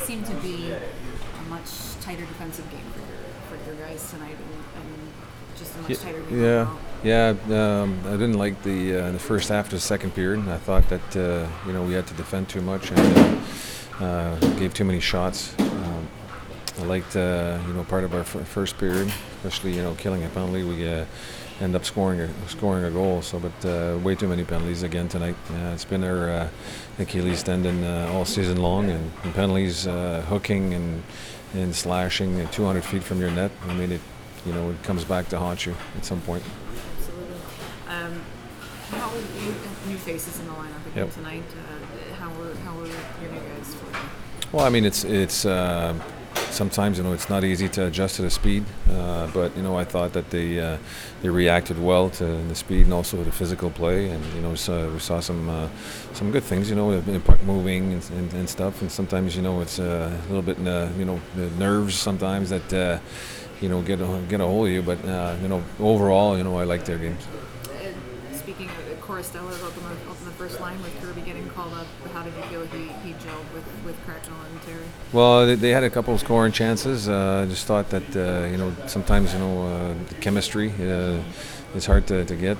seemed to be a much tighter defensive game for your guys tonight, and just a much tighter game Yeah, overall. yeah. I didn't like the first half to the second period. I thought that we had to defend too much and gave too many shots. I liked part of our first period, especially killing a penalty. We end up scoring a goal. So, but way too many penalties again tonight. It's been our Achilles tendon all season long, and penalties, hooking and slashing 200 feet from your net. I mean, it comes back to haunt you at some point. Absolutely. How new faces in the lineup again Yep. tonight? How were your new guys for you? Well, I mean, it's sometimes it's not easy to adjust to the speed, but I thought that they reacted well to the speed and also the physical play, and so we saw some good things, the puck moving and stuff, and sometimes it's a little bit the nerves sometimes that get a hold of you, but overall I like their games. Speaking of Corostella up in the first line with Kirby getting called up, how did you feel he gelled with Cracknell and Terry? Well, they had a couple of scoring chances. I just thought that sometimes the chemistry is hard to get.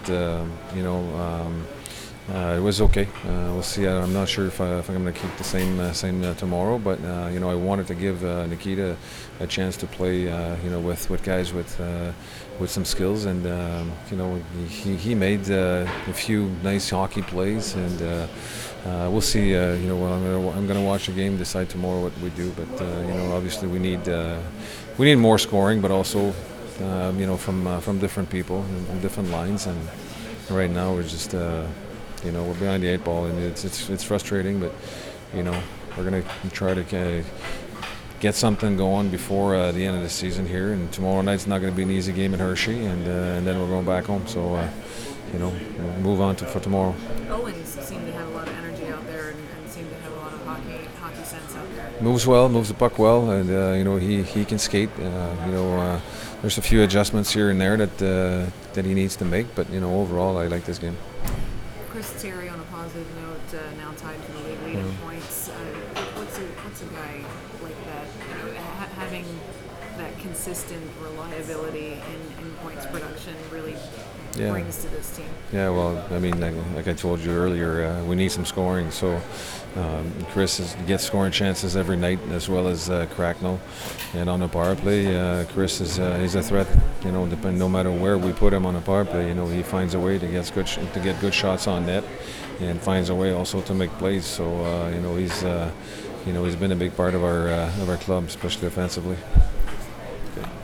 It was okay. We'll see. I'm not sure if I'm going to keep the same tomorrow, but I wanted to give Nikita a chance to play with guys with some skills, and he made a few nice hockey plays, and we'll see. I'm going to watch the game, decide tomorrow what we do, but obviously we need more scoring, but also from different people and from different lines, and right now we're just. We're behind the eight ball, and it's frustrating, but we're going to try to get something going before the end of the season here. And tomorrow night's not going to be an easy game in Hershey, and then we're going back home. So we'll move on for tomorrow. Owens seemed to have a lot of energy out there and seemed to have a lot of hockey sense out there. Moves well, moves the puck well, and he can skate. There's a few adjustments here and there that he needs to make, but overall I like this game. Chris Terry, on a positive note, now tied for the league lead in points. What's a guy like that? Having that consistent reliability in points production really brings to this team. Yeah, well, I mean, like I told you earlier, we need some scoring. So Chris gets scoring chances every night, as well as Cracknell. And on the power play, Chris he's a threat. No matter where we put him on a power play, he finds a way to get good shots on net, and finds a way also to make plays. So he's been a big part of our club, especially offensively.